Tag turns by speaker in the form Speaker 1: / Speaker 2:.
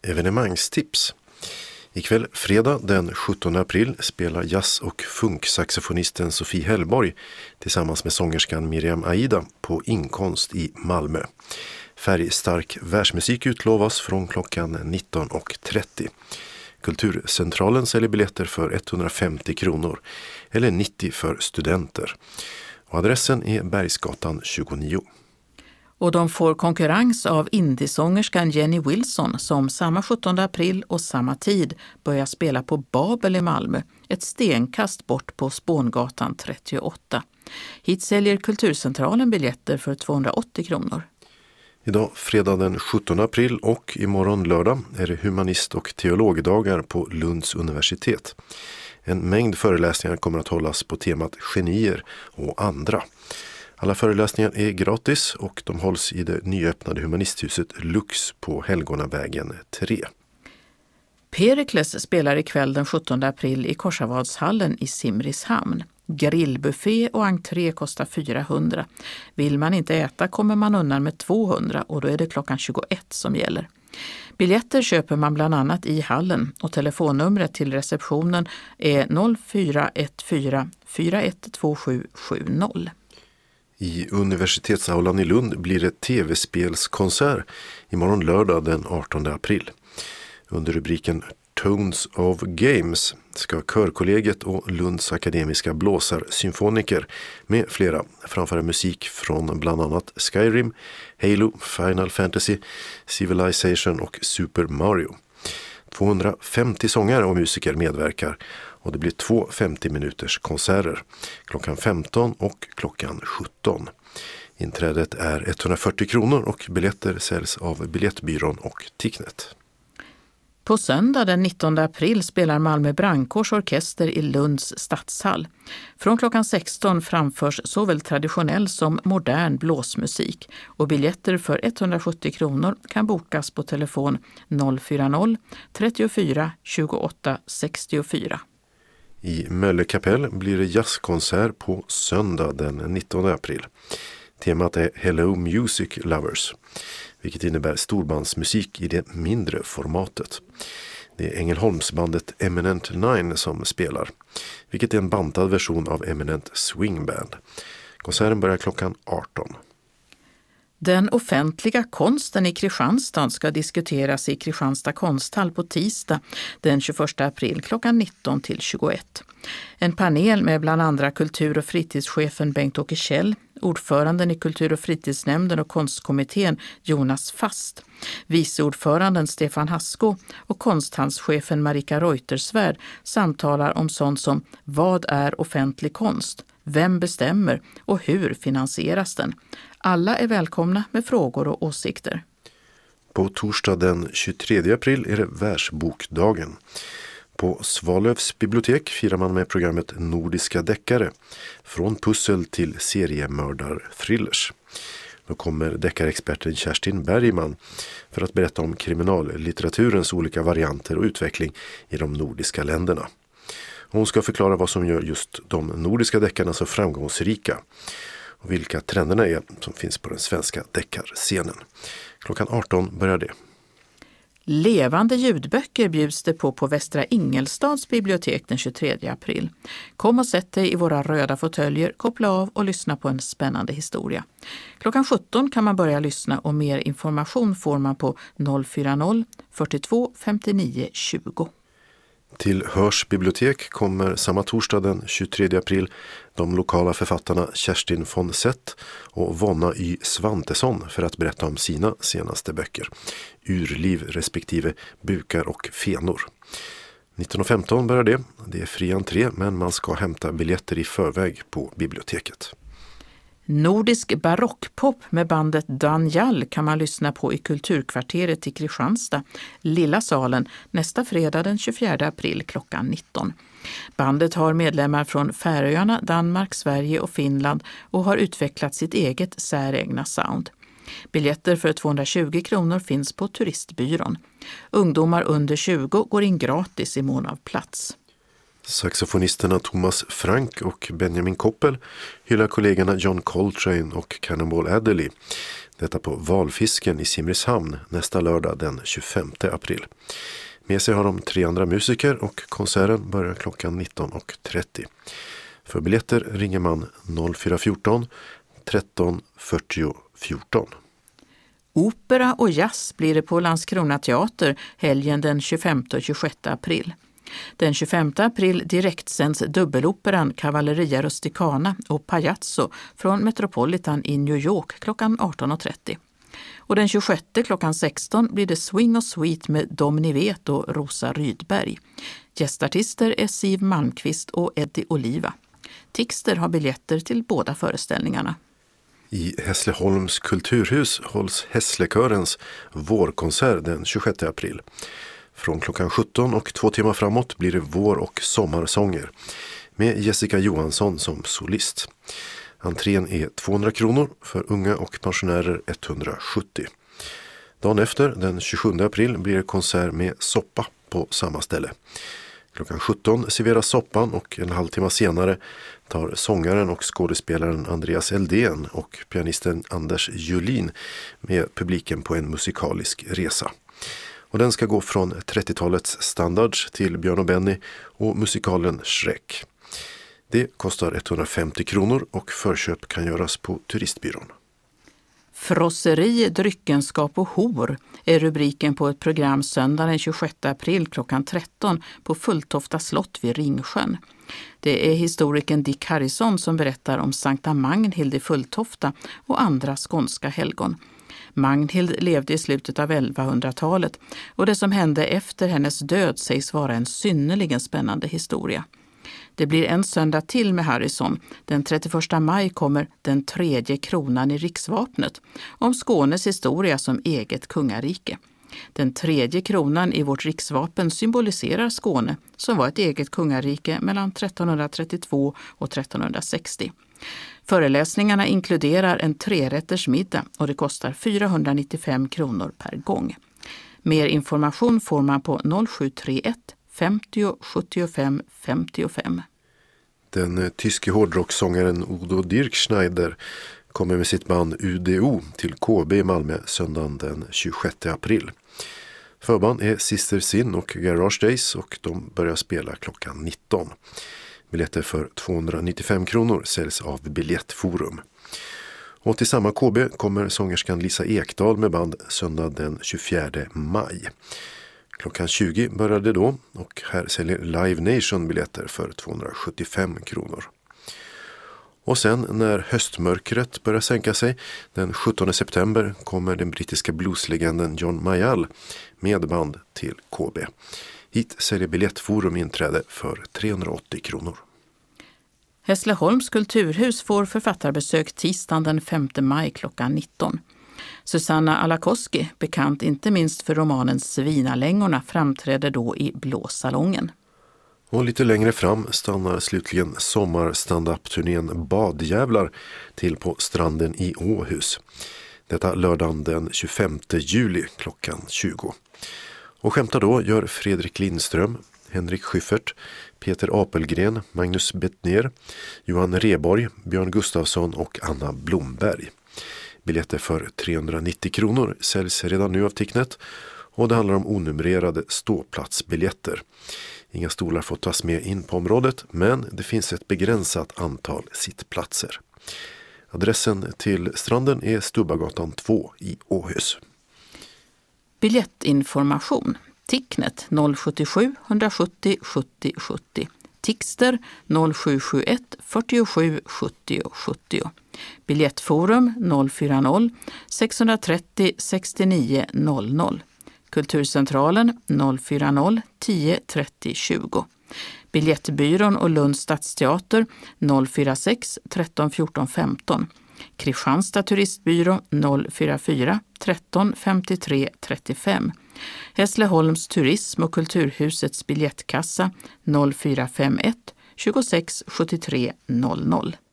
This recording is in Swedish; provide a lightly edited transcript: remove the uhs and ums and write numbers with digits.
Speaker 1: Evenemangstips. Ikväll fredag den 17 april spelar jazz- och funksaxofonisten Sofie Hellborg tillsammans med sångerskan Miriam Aida på Inkonst i Malmö. Färgstark världsmusik utlovas från klockan 19.30. Kulturcentralen säljer biljetter för 150 kronor eller 90 för studenter. Och adressen är Bergsgatan 29.
Speaker 2: Och de får konkurrens av indiesångerskan Jenny Wilson som samma 17 april och samma tid börjar spela på Babel i Malmö, ett stenkast bort på Spångatan 38. Hit säljer Kulturcentralen biljetter för 280 kronor.
Speaker 1: Idag fredag den 17 april och imorgon lördag är det humanist- och teologdagar på Lunds universitet. En mängd föreläsningar kommer att hållas på temat genier och andra. Alla föreläsningar är gratis och de hålls i det nyöppnade humanisthuset Lux på Helgonavägen 3.
Speaker 2: Perikles spelar ikväll den 17 april i Korsavadshallen i Simrishamn. Grillbuffé och entré kostar 400. Vill man inte äta kommer man undan med 200 och då är det klockan 21 som gäller. Biljetter köper man bland annat i hallen och telefonnumret till receptionen är 0414 412770.
Speaker 1: I universitetsaulan i Lund blir det tv-spelskonsert imorgon lördag den 18 april. Under rubriken Tones of Games ska körkollegiet och Lunds akademiska blåsarsymfoniker med flera framföra musik från bland annat Skyrim, Halo, Final Fantasy, Civilization och Super Mario. 250 sångare och musiker medverkar och det blir 2 50-minuters konserter klockan 15 och klockan 17. Inträdet är 140 kronor och biljetter säljs av Biljettbyrån och Ticknet.
Speaker 2: På söndag den 19 april spelar Malmö Brandkårs orkester i Lunds stadshall. Från klockan 16 framförs såväl traditionell som modern blåsmusik och biljetter för 170 kronor kan bokas på telefon 040 34 28 64.
Speaker 1: I Möllekapell blir det jazzkonsert på söndag den 19 april. Temat är Hello Music Lovers, vilket innebär storbandsmusik i det mindre formatet. Det är Ängelholmsbandet Eminent Nine som spelar, vilket är en bantad version av Eminent Swing Band. Konserten börjar klockan 18.
Speaker 2: Den offentliga konsten i Kristianstad ska diskuteras i Kristianstad konsthall på tisdag den 21 april klockan 19 till 21. En panel med bland andra kultur- och fritidschefen Bengt-Åke Kjell, ordföranden i kultur- och fritidsnämnden och konstkommittén Jonas Fast, viceordföranden Stefan Hasko och konsthallschefen Marika Reutersvärd samtalar om sånt som vad är offentlig konst, vem bestämmer och hur finansieras den. Alla är välkomna med frågor och åsikter.
Speaker 1: På torsdag den 23 april är det Världsbokdagen. På Svalövs bibliotek firar man med programmet Nordiska deckare, från pussel till seriemördar-thrillers. Då kommer deckarexperten Kerstin Bergman för att berätta om kriminallitteraturens olika varianter och utveckling i de nordiska länderna. Hon ska förklara vad som gör just de nordiska deckarna så framgångsrika och vilka trenderna är som finns på den svenska deckarscenen. Klockan 18 börjar det.
Speaker 2: Levande ljudböcker bjuds det på Västra Ingelstads bibliotek den 23 april. Kom och sätt dig i våra röda fåtöljer, koppla av och lyssna på en spännande historia. Klockan 17 kan man börja lyssna och mer information får man på 040 42 59 20.
Speaker 1: Till Hörs bibliotek kommer samma torsdag den 23 april de lokala författarna Kerstin von Sett och Vonna Y. Svantesson för att berätta om sina senaste böcker. Urliv respektive Bukar och fenor. 19.15 börjar det. Det är fri entré men man ska hämta biljetter i förväg på biblioteket.
Speaker 2: Nordisk barockpop med bandet Danjal kan man lyssna på i Kulturkvarteret i Kristianstad, Lilla salen, nästa fredag den 24 april klockan 19. Bandet har medlemmar från Färöarna, Danmark, Sverige och Finland och har utvecklat sitt eget säregna sound. Biljetter för 220 kronor finns på Turistbyrån. Ungdomar under 20 går in gratis i mån av plats.
Speaker 1: Saxofonisterna Thomas Frank och Benjamin Koppel hyllar kollegorna John Coltrane och Cannonball Adderley Detta på Valfisken i Simrishamn nästa lördag den 25 april. Med sig har de 3 andra musiker och konserten börjar klockan 19.30. För biljetter ringer man 0414 13 40 14.
Speaker 2: Opera och jazz blir det på Landskrona teater helgen den 25 och 26 april. Den 25 april direktsänds dubbeloperan Cavalleria Rusticana och Pagliaccio från Metropolitan i New York klockan 18.30. Och den 26 klockan 16 blir det Swing och Sweet med Dom Nivet och Rosa Rydberg. Gästartister är Siv Malmqvist och Eddie Oliva. Tixter har biljetter till båda föreställningarna.
Speaker 1: I Hässleholms kulturhus hålls Hässlekörens vårkonsert den 26 april. Från klockan 17 och 2 timmar framåt blir det vår- och sommarsånger med Jessica Johansson som solist. Entrén är 200 kronor, för unga och pensionärer 170. Dagen efter, den 27 april, blir det konsert med soppa på samma ställe. Klockan 17 serveras soppan och en halvtimme senare tar sångaren och skådespelaren Andreas Eldén och pianisten Anders Julin med publiken på en musikalisk resa. Och den ska gå från 30-talets standards till Björn och Benny och musikalen Shrek. Det kostar 150 kronor och förköp kan göras på turistbyrån.
Speaker 2: Frosseri, dryckenskap och hor är rubriken på ett program söndag den 26 april klockan 13 på Fulltofta slott vid Ringsjön. Det är historikern Dick Harrison som berättar om Sankta Magnhild i Fulltofta och andra skånska helgon. Magnhild levde i slutet av 1100-talet och det som hände efter hennes död sägs vara en synnerligen spännande historia. Det blir en söndag till med Harrison. Den 31 maj kommer den 3:e kronan i riksvapnet om Skånes historia som eget kungarike. Den 3:e kronan i vårt riksvapen symboliserar Skåne som var ett eget kungarike mellan 1332 och 1360. Föreläsningarna inkluderar en 3-rätters middag och det kostar 495 kronor per gång. Mer information får man på 0731 50 75 55.
Speaker 1: Den tyske hårdrocksångaren Udo Dirkschneider kommer med sitt band UDO till KB i Malmö söndagen den 26 april. Förband är Sister Sin och Garage Days och de börjar spela klockan 19. Biljetter för 295 kronor säljs av Biljettforum. Och till samma KB kommer sångerskan Lisa Ekdahl med band söndag den 24 maj. Klockan 20 började då och här säljer Live Nation biljetter för 275 kronor. Och sen när höstmörkret börjar sänka sig den 17 september kommer den brittiska blueslegenden John Mayall med band till KB. Hit säljer Biljettforum inträde för 380 kronor.
Speaker 2: Hässleholms kulturhus får författarbesök tisdagen den 5 maj klockan 19. Susanna Alakoski, bekant inte minst för romanen Svinalängorna, framträder då i Blåsalongen.
Speaker 1: Och lite längre fram stannar slutligen sommarstand-up-turnén Badjävlar till på stranden i Åhus. Detta lördagen den 25 juli klockan 20. Och skämtar då gör Fredrik Lindström, Henrik Schyffert, Peter Apelgren, Magnus Bettner, Johan Reborg, Björn Gustafsson och Anna Blomberg. Biljetter för 390 kronor säljs redan nu av Ticknet och det handlar om onumrerade ståplatsbiljetter. Inga stolar får tas med in på området men det finns ett begränsat antal sittplatser. Adressen till stranden är Stubbagatan 2 i Åhus.
Speaker 2: Biljettinformation. Ticknet 077 170 70 70. Tixter 0771 47 70 70. Biljettforum 040 630 69 00. Kulturcentralen 040 10 30 20. Biljettbyrån och Lunds stadsteater 046 13 14 15. Kristianstad turistbyrå 044 13 53 35. Hässleholms turism- och kulturhusets biljettkassa 0451 26 73 00.